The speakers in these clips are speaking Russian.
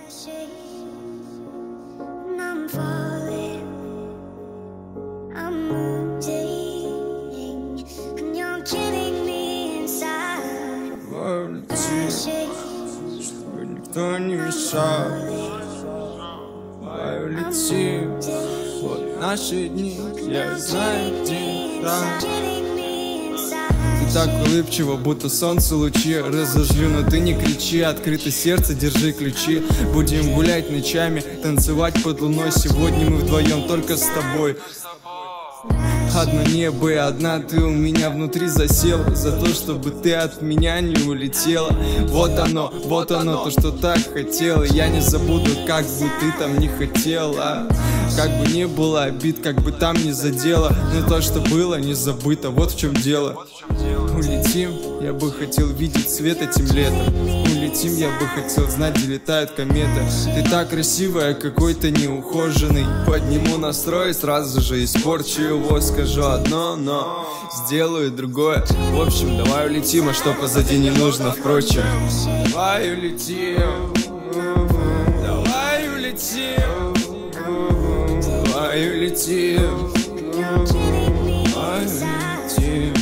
Чтобы никто не мешал. Давай улетим. Вот наши дни, я знаю, где там. Ты так улыбчиво, будто солнце лучи. Разожлю, но ты не кричи. Открыто сердце, держи ключи. Будем гулять ночами, танцевать под луной. Сегодня мы вдвоем, только с тобой. Одно небо и одна ты у меня внутри засела. За то, чтобы ты от меня не улетела. Вот оно, то, что так хотела. Я не забуду, как бы ты там не хотела. Как бы не было обид, как бы там не задело. Но то, что было, не забыто, вот в чем дело. Улетим, я бы хотел видеть свет этим летом. Улетим, я бы хотел знать, где летают кометы. Ты так красивая, какой-то неухоженный. Подниму настрой, сразу же испорчу его. Скажу одно, но сделаю другое. В общем, давай улетим, а что позади не нужно, впрочем. Давай улетим. Давай улетим. Давай улетим. Давай улетим.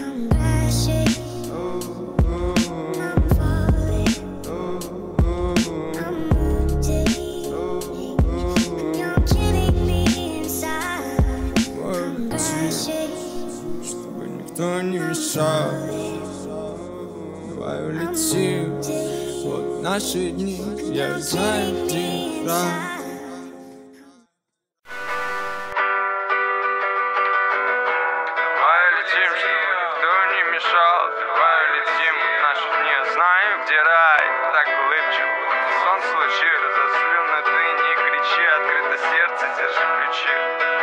Чтобы никто не мешал. Давай улетим. Вот наши дни, я знаю, где там. Давай улетим, наши дни, я знаю, где рай. Так улыбчиво, солнце лучи. Разозлю, но ты не кричи. Открыто сердце, держи ключи.